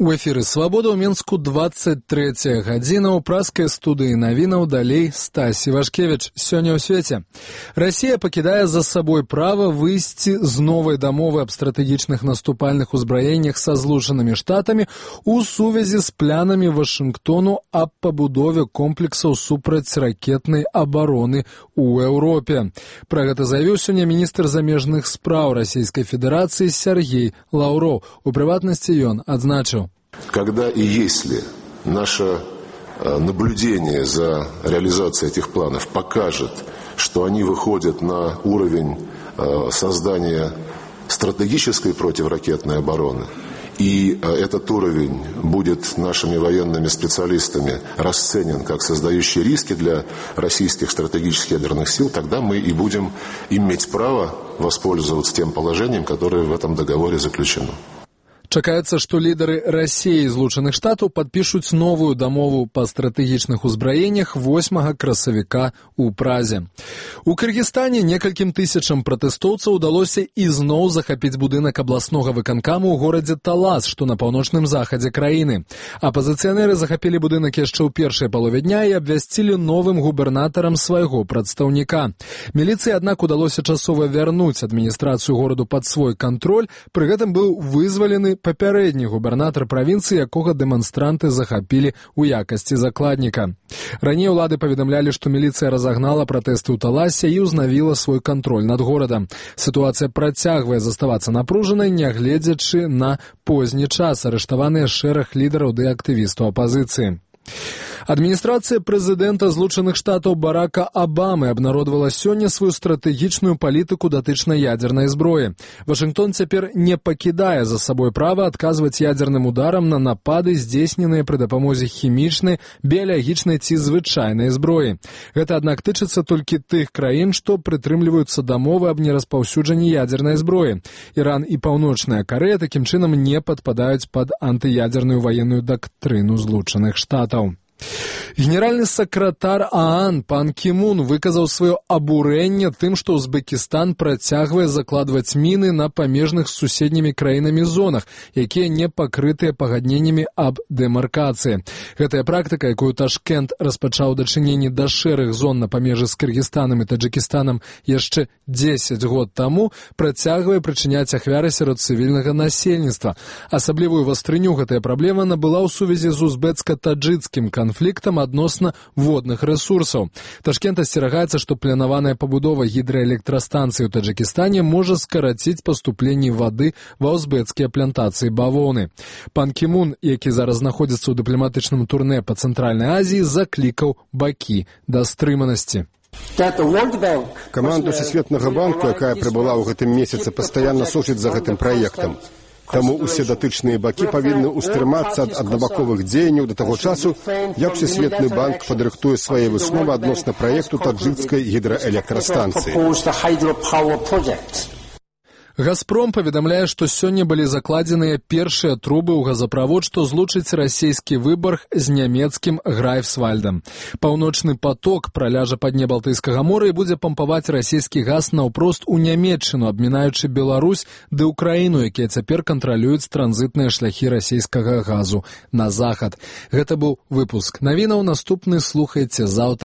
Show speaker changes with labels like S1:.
S1: У эфіры «Свабода» ў Мінску 23 гадзіна. У праскай студыі навінаў далей Стась Івашкевіч. Сёння ў свеце. Расія пакідае за сабой права выйсці з новай дамовы аб стратэгічных наступальных узбраеннях са Злучанымі Штатамі у сувязі з планамі Вашынгтону аб пабудове комплексаў супрацьракетнай абароны ў Еўропе. Пра гэта заявіў сёння міністр замежных спраў Расійскай Федэрацыі Сергей Лаўроў. У прыватнасці ён адзначыў:
S2: когда и если наше наблюдение за реализацией этих планов покажет, что они выходят на уровень создания стратегической противоракетной обороны, и этот уровень будет нашими военными специалистами расценен как создающий риски для российских стратегических ядерных сил, тогда мы и будем иметь право воспользоваться тем положением, которое в этом договоре заключено.
S1: Чакаецца, што лідары Расіі і Злучаных Штатаў падпішуць новую дамову па стратэгічных узбраеннях 8 красавіка ў Празе. У Кыргызстане некалькім тысячам пратэстоўцаў удалося ізноў захапіць будынак абласнога выканкаму ў горадзе Талас, што на паўночным захадзе краіны. Апазіцыянеры захапілі будынак яшчэ ў першай палове дня і абвясцілі новым губернатарам свайго прадстаўніка. Міліцыі, аднак, удалося часова вярнуць адміністрацыю гораду пад свой кантроль, пры гэтым быў вызвалены папярэдні губернатар правінцыі, якога дэманстранты захапілі ў якасці закладніка. Раней улады паведамлялі, што міліцыя разагнала пратэсты ў Таласе і ўзнавіла свой кантроль над горадам. Сітуацыя працягвае заставацца напружанай, нягледзячы на позні час. Арыштаваныя шэраг лідараў ды актывістаў апазіцыі. Адміністрацыя прэзідэнта Злучаных Штатаў Барака Абамы абнародавала сёння сваю стратэгічную палітыку датычна ядзернай зброі. Вашынгтон цяпер не пакідае за сабой права адказваць ядзерным ударам на напады, здзейсненыя пры дапамозе хімічнай, біялагічнай ці звычайнай зброі. Гэта, аднак, тычыцца толькі тых краін, што прытрымліваюцца дамовы аб нераспаўсюджанні ядзернай зброі. Іран і Паўночная Карэя такім чынам не падпадаюць пад антыядзерную ваенную дактрыну Злучаных Штатаў. Генеральны сакратар ААН Пан Кі Мун выказаў сваё абурэнне тым, што Узбекістан працягвае закладваць міны на памежных з суседнімі краінамі зонах, якія не пакрытыя пагадненнямі аб дэмаркацыі. Гэтая практыка, якую Ташкент распачаў дачыненні да шэрых зон на памежы з Кыргызстанам і Таджыкістанам яшчэ 10 год таму, працягвае прычыняць ахвяры сярод цывільнага насельніцтва. Асаблівую вастрыню гэтая праблема набыла ў сувязі з узбецка-таджыцкім канфліктам адносна водных рэсурсаў. Ташкент асцерагаецца, што планаваная пабудова гідраэлектрастанцыі ў Таджыкістане можа скараціць паступленні вады ва узбецкія плантацыі бавоўны. Пан Кі Мун, які зараз знаходзіцца ў дыпламатычным турнэ па Цэнтральнай Азіі, заклікаў бакі да стрыманасці.
S3: Каманда Всесветнага банку, якая прыбыла ў гэтым месяцы, пастаянна сочыць за гэтым праектам. Таму ўсе датычныя бакі павінны ўстрымацца ад аднабаковых дзеянняў да таго часу, як Всесветны банк падрыхтуе свае высновы адносна праекту таджыкскай гідраэлектрастанцыі.
S1: «Газпром» паведамляе, што сёння былі закладзеныя першыя трубы ў газаправод, што злучыць расійскі выбарг з нямецкім Грайфсвальдам. «Паўночны поток» праляжа па дне Балтыйскага мора і будзе пампаваць расійскі газ наўпрост у Нямецчыну, абмінаючы Беларусь ды Украіну, якія цяпер кантралююць транзітныя шляхі расійскага газу на захад. Гэта быў выпуск навінаў. Наступны слухайце заўтра.